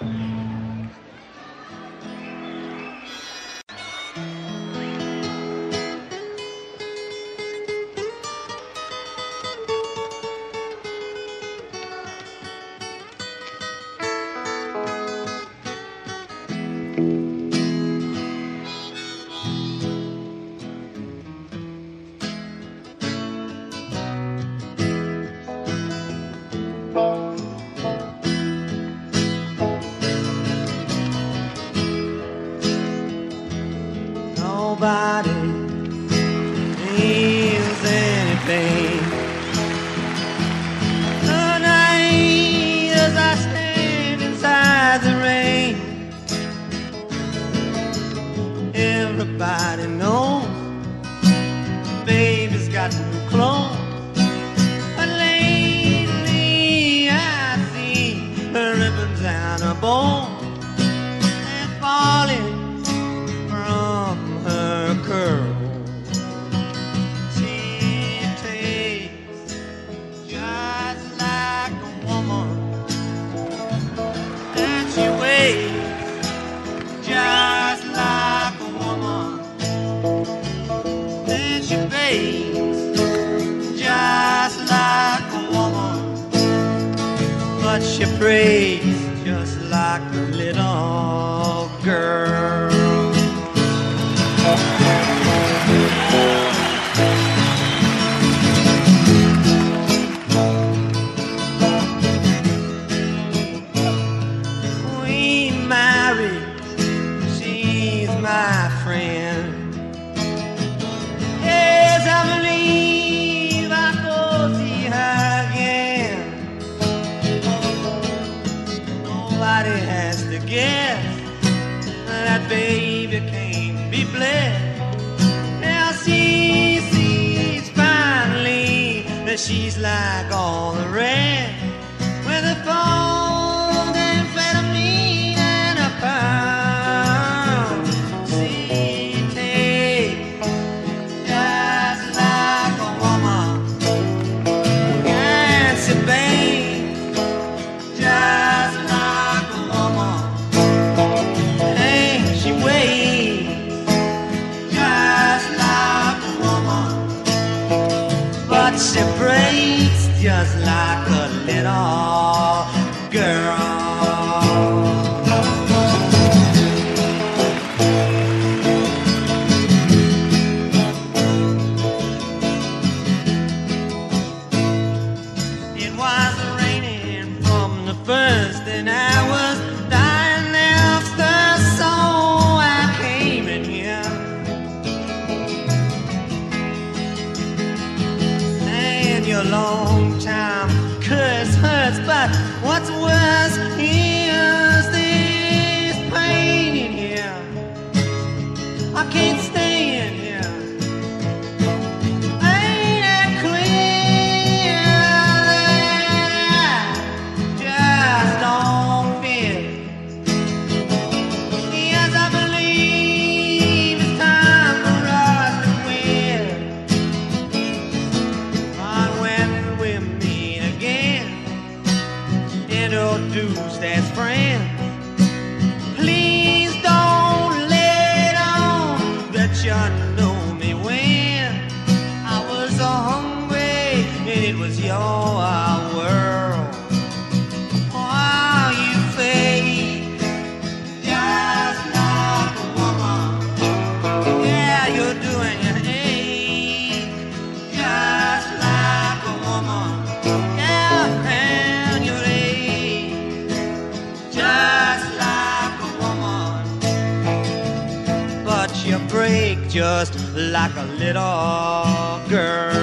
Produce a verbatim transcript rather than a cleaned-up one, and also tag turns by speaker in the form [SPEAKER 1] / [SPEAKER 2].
[SPEAKER 1] Nobody feels anything. The night as I stand inside the rain, everybody knows baby's got new clothes. But lately I see her ribbons and her bows, they're falling from her curls. She tastes just like a woman, and she weighs just like a woman, and she bathes just like a woman, but she prays just like a little girl. We married, she's my friend. Yes, I believe I'll go see her again. Nobody has to guess that baby can't be blessed. Now she sees finally that she's like all the rest, with a phone, amphetamine, and a pound. She takes just like a woman, and she bathes just like a woman, and she weighs just like a woman, but she breaks just like a little girl. It was raining from the first, and I was dying after, so I came in here. And your long time curse hurts, but what's worse is this pain in here. I can't stay in here. Ain't it clear that I just don't fit? Yes, I believe it's time for us to quit. But when we meet again, introduced as friends, please don't let on that you know me when I was so hungry and it was your world. Oh, you fade just like a woman. Yeah, you're doing your age just like a woman. Yeah, and your age just like a woman, but you break just like a little girl.